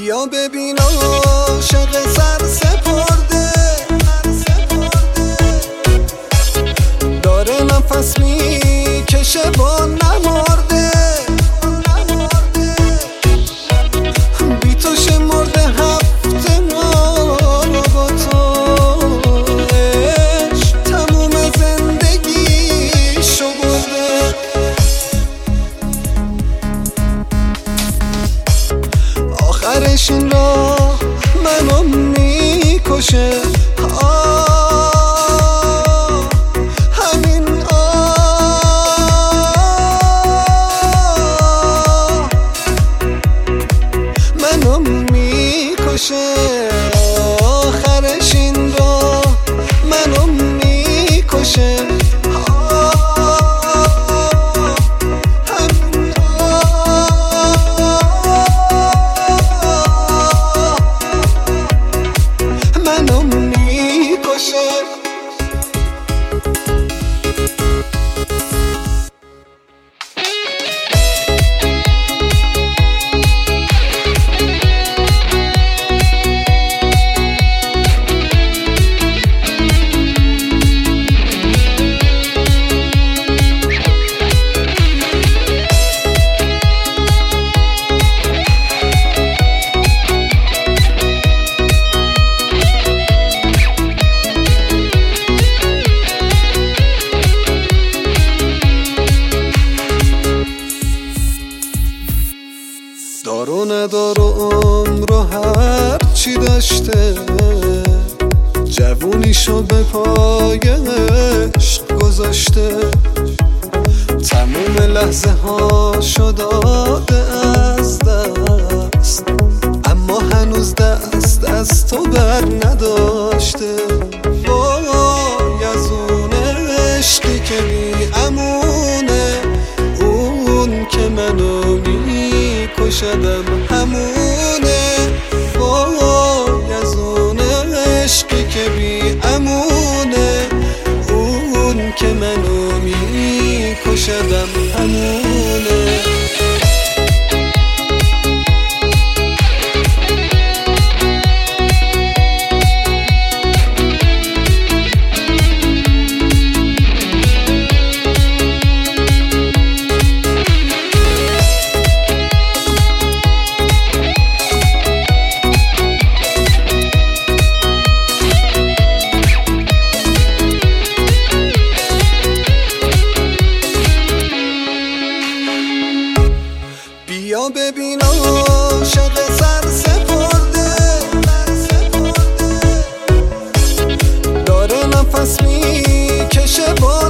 بیا ببین عاشق سر سپرده داره نفس میکشه با نمرده بی تو شمرده هفته ما با تو عشق تموم زندگیشو برده آخرش این راه منو میکشه آخرش این راه منو میکشه منو میکشه دار و ندار و عمر و هر چی داشته جوونیشو به پای عشق گذاشته تموم لحظه هاشو داده از دست اما هنوز دست از تو بر نداشته وای از اون عشقی که بی امونه اون که منو کشدم همونه وای از اون عشقی که بی امونه اون که منو میکشدم همونه بیا ببین عاشق سر سپرده داره نفس میکشه با